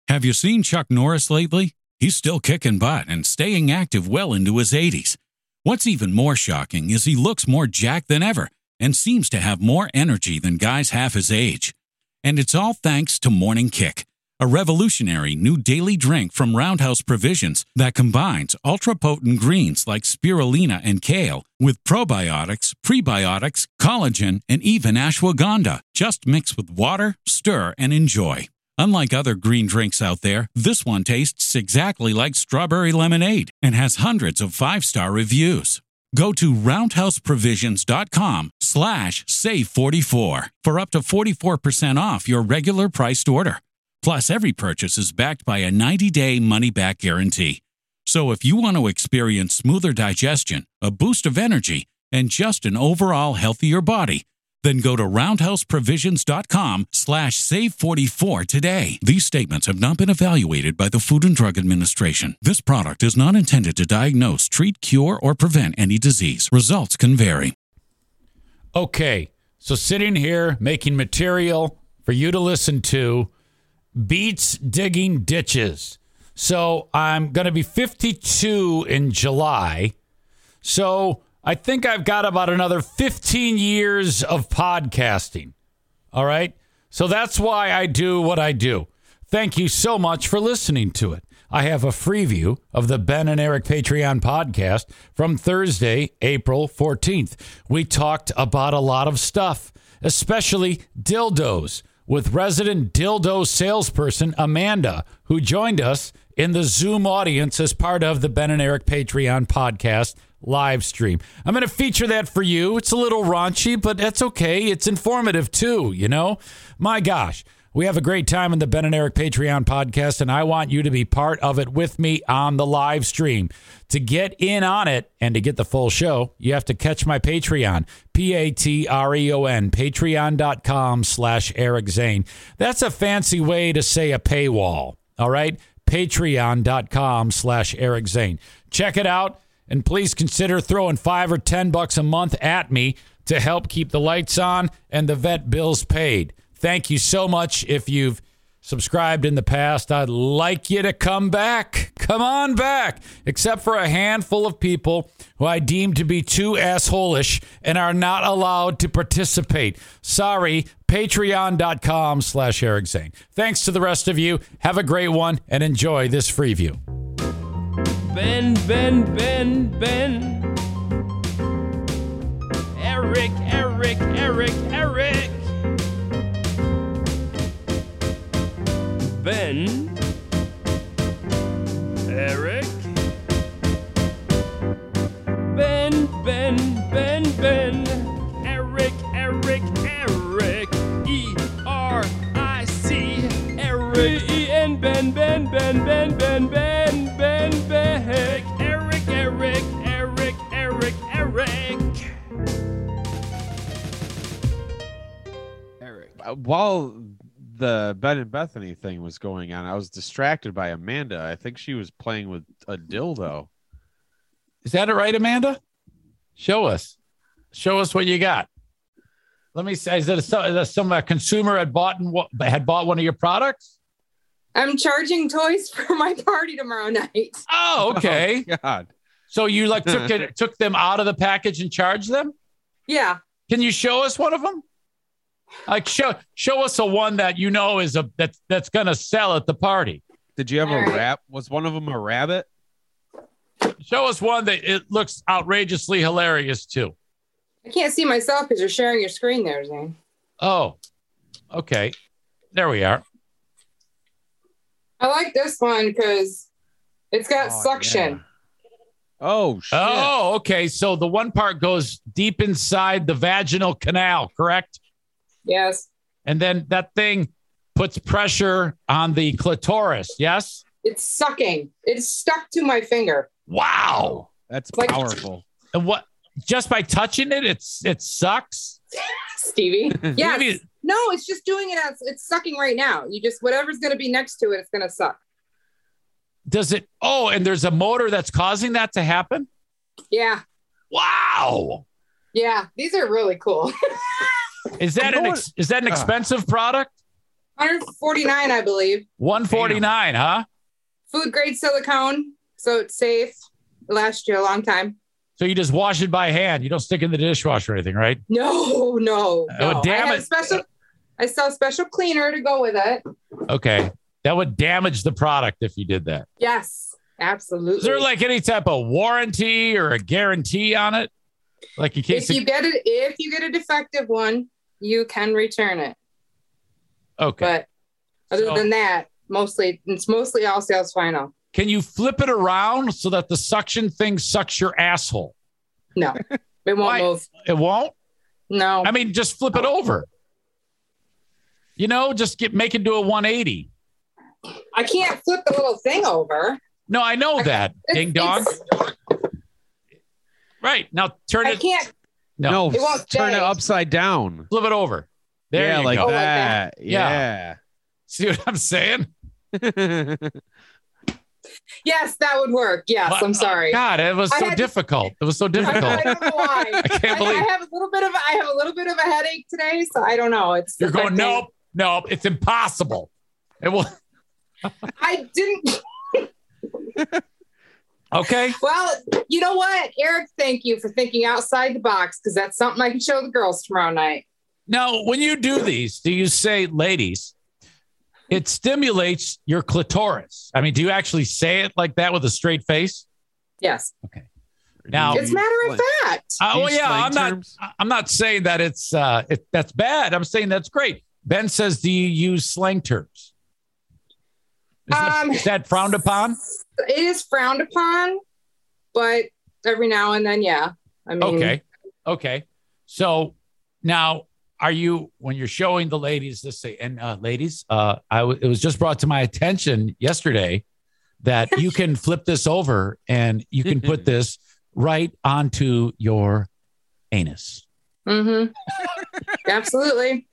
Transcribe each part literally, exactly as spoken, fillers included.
Have you seen Chuck Norris lately? He's still kicking butt and staying active well into his eighties. What's even more shocking is he looks more jacked than ever and seems to have more energy than guys half his age. And it's all thanks to Morning Kick, a revolutionary new daily drink from Roundhouse Provisions that combines ultra-potent greens like spirulina and kale with probiotics, prebiotics, collagen, and even ashwagandha. Just mix with water, stir, and enjoy. Unlike other green drinks out there, this one tastes exactly like strawberry lemonade and has hundreds of five-star reviews. Go to roundhouseprovisions.com slash save44 for up to forty-four percent off your regular priced order. Plus, every purchase is backed by a ninety-day money-back guarantee. So if you want to experience smoother digestion, a boost of energy, and just an overall healthier body, then go to roundhouseprovisions.com slash save44 today. These statements have not been evaluated by the Food and Drug Administration. This product is not intended to diagnose, treat, cure, or prevent any disease. Results can vary. Okay, so sitting here making material for you to listen to beats digging ditches. So I'm going to be fifty-two in July. So I think I've got about another fifteen years of podcasting. All right. So that's why I do what I do. Thank you so much for listening to it. I have a free view of the Ben and Eric Patreon podcast from Thursday, April fourteenth. We talked about a lot of stuff, especially dildos, with resident dildo salesperson Amanda, who joined us in the Zoom audience as part of the Ben and Eric Patreon podcast live stream. I'm going to feature that for you. It's a little raunchy, but that's okay. It's informative too, you know? My gosh, we have a great time in the Ben and Eric Patreon podcast, and I want you to be part of it with me on the live stream. To get in on it and to get the full show, you have to catch my Patreon, P A T R E O N, patreon.com slash Eric Zane. That's a fancy way to say a paywall, all right? Patreon.com slash Eric Zane. Check it out. And please consider throwing five or ten bucks a month at me to help keep the lights on and the vet bills paid. Thank you so much. If you've subscribed in the past, I'd like you to come back. Come on back. Except for a handful of people who I deem to be too asshole-ish and are not allowed to participate. Sorry, patreon.com slash Eric Zane. Thanks to the rest of you. Have a great one and enjoy this free view. Ben, Ben, Ben, Ben. Eric, Eric, Eric, Eric. Ben. Eric. Ben, Ben, Ben, Ben. Eric, Eric, Eric. E R I C. Eric. B E N, Ben, Ben, Ben, Ben, Ben, Ben, Ben, Ben. Eric, Eric, Eric, Eric, Eric, Eric. While the Ben and Bethany thing was going on, I was distracted by Amanda. I think she was playing with a dildo. Is that it right, Amanda? Show us. Show us what you got. Let me say, is it a, is it some uh, consumer had bought and had bought one of your products? I'm charging toys for my party tomorrow night. Oh, okay. Oh, God. So you like took it, took them out of the package and charged them? Yeah. Can you show us one of them? Like show show us a one that you know is a that's that's gonna sell at the party. Did you have All a right. rap? Was one of them a rabbit? Show us one that it looks outrageously hilarious too. I can't see myself because you're sharing your screen there, Zane. Oh, okay. There we are. I like this one because it's got Oh, suction. yeah. Oh, shit. Oh, okay. So the one part goes deep inside the vaginal canal, correct? Yes. And then that thing puts pressure on the clitoris, yes? It's sucking. It's stuck to my finger. Wow. That's Like- powerful. And what, just by touching it, it's it sucks? Stevie. Yes. Maybe- No, it's just doing it. As, it's sucking right now. You just, whatever's going to be next to it, it's going to suck. Does it, oh, and there's a motor that's causing that to happen? Yeah. Wow. Yeah. These are really cool. Is that You an know ex, is that an expensive product? one forty-nine, I believe. one forty-nine, huh? Food grade silicone, so it's safe. It lasts you a long time. So you just wash it by hand. You don't stick it in the dishwasher or anything, right? No, no, Oh, no. damn I have it. special. I sell special cleaner to go with it. Okay. That would damage the product if you did that. Yes, absolutely. Is there like any type of warranty or a guarantee on it? Like in case if you get it, if you get a defective one, you can return it. Okay. But other So- than that, mostly it's mostly all sales final. Can you flip it around so that the suction thing sucks your asshole? No, it won't Why? move. It won't? No, I mean, just flip it over. You know, just get make it do a one eighty. I can't flip the little thing over. No, I know that. It's- Ding dong. it's- Right. Now turn I it. can't. No, No, It won't turn it stay. upside down. flip it over. There yeah, you like go. Oh, like that. Yeah. See what I'm saying? Yeah. Yes, that would work. Yes, What? I'm sorry. God, it was I so had- difficult. It was so I, I difficult. don't know why. I can't I, believe I have a little bit of I have a little bit of a headache today, so I don't know. It's You're going, affecting- nope, nope, it's impossible. It will. I didn't. Okay. Well, you know what, Eric? Thank you for thinking outside the box because that's something I can show the girls tomorrow night. Now, when you do these, do you say, ladies, it stimulates your clitoris? I mean, do you actually say it like that with a straight face? Yes, Now- it's matter of fact. Uh, Do you well, yeah, slang I'm not. terms? I'm not saying that it's uh, it, that's bad. I'm saying that's great. Ben says, do you use slang terms? Is, that, Um, is that frowned upon? It is frowned upon, but every now and then, yeah. I mean, Okay. Okay. So now, are you, when you're showing the ladies this, say, and uh, ladies, uh, I w- it was just brought to my attention yesterday that you can flip this over and you can put this right onto your anus. Mm-hmm. Absolutely.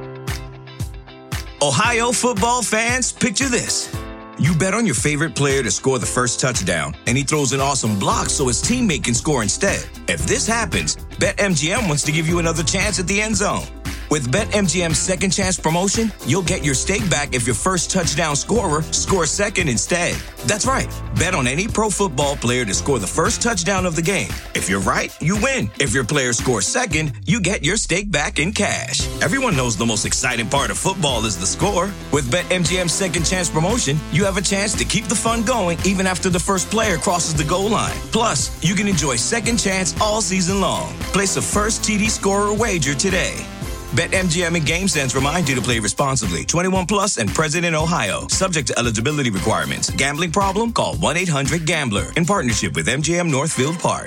Ohio football fans, picture this. You bet on your favorite player to score the first touchdown, and he throws an awesome block so his teammate can score instead. If this happens, BetMGM wants to give you another chance at the end zone. With BetMGM's second chance promotion, you'll get your stake back if your first touchdown scorer scores second instead. That's right. Bet on any pro football player to score the first touchdown of the game. If you're right, you win. If your player scores second, you get your stake back in cash. Everyone knows the most exciting part of football is the score. With BetMGM's second chance promotion, you have a chance to keep the fun going even after the first player crosses the goal line. Plus, you can enjoy second chance all season long. Place a first T D scorer wager today. BetMGM and GameSense remind you to play responsibly. twenty-one plus and present in Ohio. Subject to eligibility requirements. Gambling problem? Call one eight hundred gambler. In partnership with M G M Northfield Park.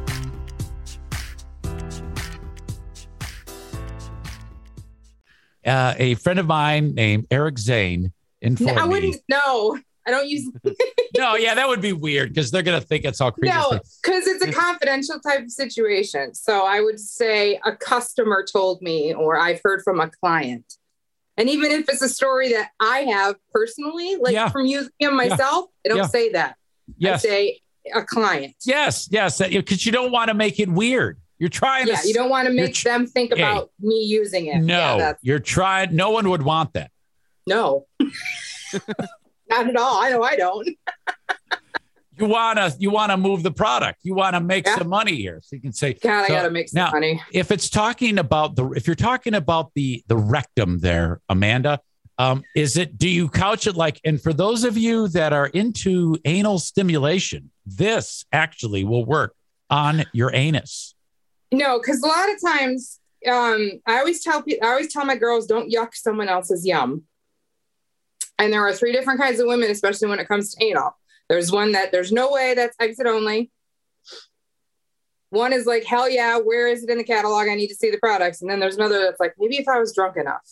Uh, a friend of mine named Eric Zane informed I me. wouldn't. No, I don't use. No, yeah, that would be weird because they're going to think it's all crazy. No, because it's a confidential type of situation. So I would say a customer told me, or I've heard from a client. And even if it's a story that I have personally, like Yeah. from using them myself, I don't Yeah. say that. Yes. I say a client. Yes, yes, because you don't want to make it weird. You're trying Yeah, to. you don't want to you're make tr- them think Hey. about me using it. No, Yeah, that's, you're trying. No one would want that. no. Not at all. I know I don't. You wanna, you wanna move the product. You want to make Yeah. some money here, so you can say, God, I So, got to make some now, money. if it's talking about the, if you're talking about the the rectum there, Amanda, um, is it? Do you couch it like? And for those of you that are into anal stimulation, this actually will work on your anus. No, because a lot of times, um, I always tell people, I always tell my girls, don't yuck someone else's yum. And there are three different kinds of women, especially when it comes to anal. There's one that there's no way, that's exit only. One is like, hell yeah, where is it in the catalog? I need to see the products. And then there's another that's like, maybe if I was drunk enough.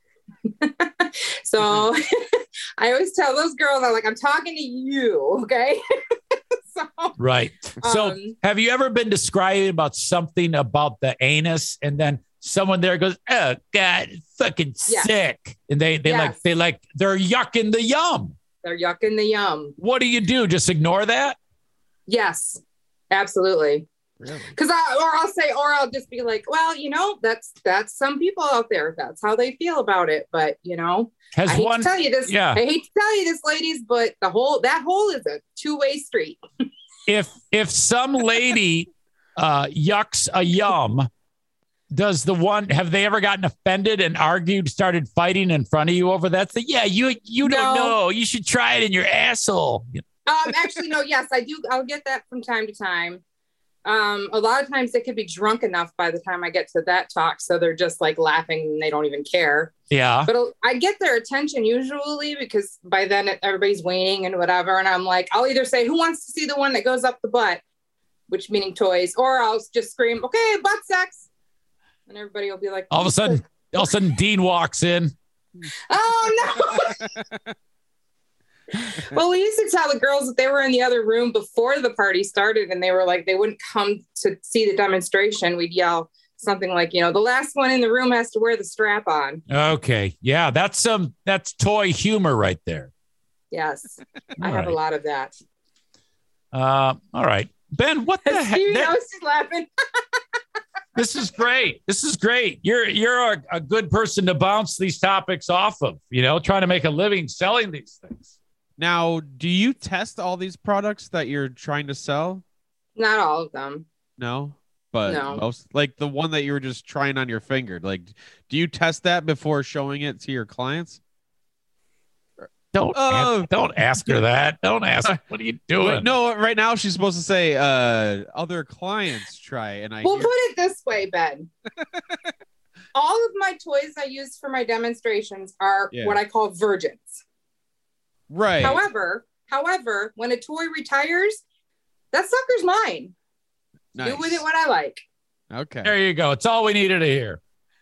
So I always tell those girls, I'm like, I'm talking to you, okay? So Right. So Um, have you ever been describing about something about the anus and then someone there goes, oh God, it's fucking Yeah. sick. And they, they Yes. like, they like, they're yucking the yum. they're yucking the yum. What do you do? Just ignore that? Yes, absolutely. Really? Because I, or I'll say, or I'll just be like, well, you know, that's that's some people out there. That's how they feel about it. But you know, Has I hate one, to tell you this. yeah. I hate to tell you this, ladies, but the whole that whole is a two way street. If if some lady uh, yucks a yum, does the one have they ever gotten offended and argued, started fighting in front of you over that? So, yeah, you you don't No. know. You should try it in your asshole. Um, actually, no, yes, I do. I'll get that from time to time. Um, a lot of times they could be drunk enough by the time I get to that talk. So they're just like laughing and they don't even care. Yeah. But I get their attention usually because by then everybody's waning and whatever. And I'm like, I'll either say, who wants to see the one that goes up the butt, which meaning toys, or I'll just scream, okay, butt sex. And everybody will be like, All of a sudden, all of a sudden, Dean walks in. oh no. Well, we used to tell the girls that they were in the other room before the party started and they were like, they wouldn't come to see the demonstration. We'd yell something like, you know, the last one in the room has to wear the strap on. Okay. Yeah, that's some um, that's toy humor right there. Yes. I All have right. a lot of that. Uh, all right. Ben, what the heck? Stevie, that- I was just laughing. This is great. This is great. You're you're a, a good person to bounce these topics off of, you know, trying to make a living selling these things. Now, do you test all these products that you're trying to sell? Not all of them. No, but No. most, like the one that you were just trying on your finger. Like, do you test that before showing it to your clients? Don't Oh. ask, don't ask her that. Don't ask. What are you doing? Wait, no, right now she's supposed to say uh, other clients try, and I We'll hear- put it this way, Ben. All of my toys I use for my demonstrations are Yeah. what I call virgins. right. However, however, when a toy retires, that sucker's mine. Nice. Do with it what I like. Okay. There you go. It's all we needed to hear.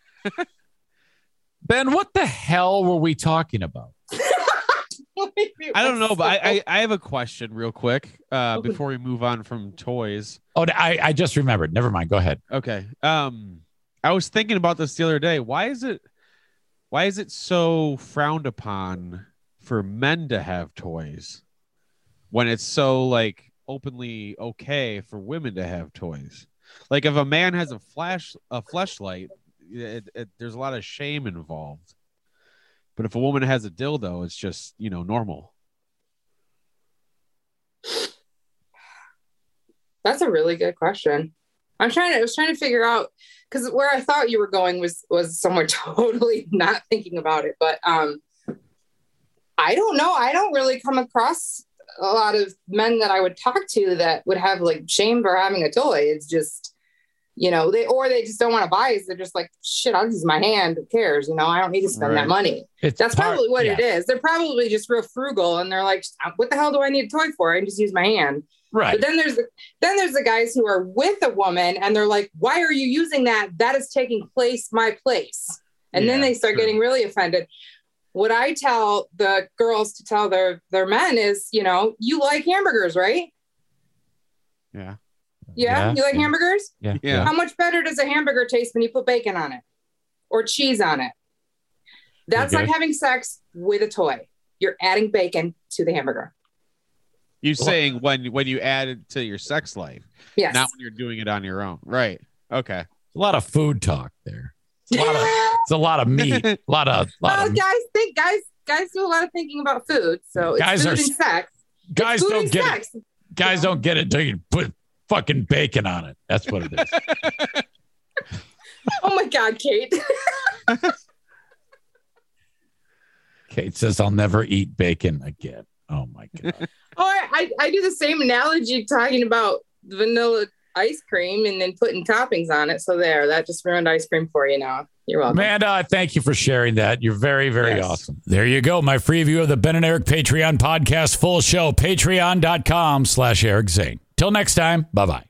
Ben, what the hell were we talking about? I don't know, but I, I I have a question real quick uh, before we move on from toys. Oh, I, I just remembered. Never mind. Go ahead. Okay. Um, I was thinking about this the other day. Why is it, why is it so frowned upon for men to have toys when it's so like openly okay for women to have toys? Like if a man has a flash, a fleshlight, it, it, there's a lot of shame involved. But if a woman has a dildo, it's just, you know, normal. That's a really good question. I'm trying to, I was trying to figure out, because where I thought you were going was, was somewhere totally not thinking about it. But um, I don't know. I don't really come across a lot of men that I would talk to that would have like shame for having a toy. It's just, you know, they, or they just don't want to buy it. They're just like, shit, I'll use my hand. Who cares? You know, I don't need to spend Right. that money. It's That's part- probably what yeah. it is. They're probably just real frugal and they're like, what the hell do I need a toy for? I can just use my hand. Right. But then there's the, then there's the guys who are with a woman and they're like, why are you using that? That is taking place my place. And then Yeah, they start true. getting really offended. What I tell the girls to tell their their men is, you know, you like hamburgers, right? Yeah. Yeah, Yeah, you like yeah. hamburgers? Yeah. Yeah. How much better does a hamburger taste when you put bacon on it or cheese on it? That's Okay. like having sex with a toy. You're adding bacon to the hamburger. You're saying when when you add it to your sex life, Yes. not when you're doing it on your own. Right. Okay. A lot of food talk there. It's a lot of, it's a lot of meat. A lot of, lot well, of guys think guys guys do a lot of thinking about food. So it's Guys food are- and sex. guys Food don't and get sex. it. Guys don't get it until you put fucking bacon on it. That's what it is. Oh my God, Kate. Kate says, I'll never eat bacon again. Oh my God. Oh, I, I, I do the same analogy talking about vanilla ice cream and then putting toppings on it. So there, that just ruined ice cream for you now. You're welcome. Amanda, thank you for sharing that. You're very, very Yes. awesome. There you go. My free view of the Ben and Eric Patreon podcast full show, patreon.com slash Eric Zane. Till next time. Bye-bye.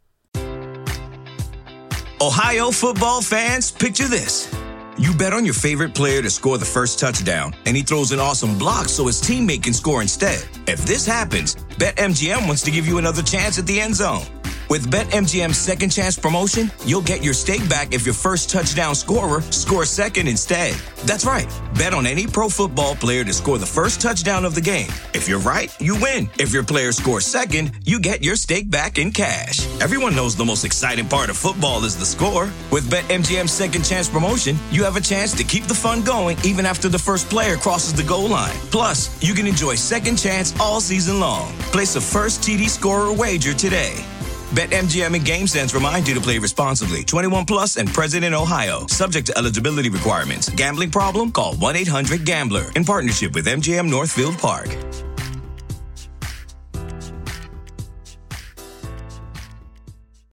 Ohio football fans, picture this. You bet on your favorite player to score the first touchdown, and he throws an awesome block so his teammate can score instead. If this happens, BetMGM wants to give you another chance at the end zone. With BetMGM's second chance promotion, you'll get your stake back if your first touchdown scorer scores second instead. That's right. Bet on any pro football player to score the first touchdown of the game. If you're right, you win. If your player scores second, you get your stake back in cash. Everyone knows the most exciting part of football is the score. With BetMGM's second chance promotion, you have a chance to keep the fun going even after the first player crosses the goal line. Plus, you can enjoy second chance all season long. Place a first T D scorer wager today. BetMGM and GameSense remind you to play responsibly. twenty-one plus and present in Ohio. Subject to eligibility requirements. Gambling problem? Call one eight hundred gambler in partnership with M G M Northfield Park.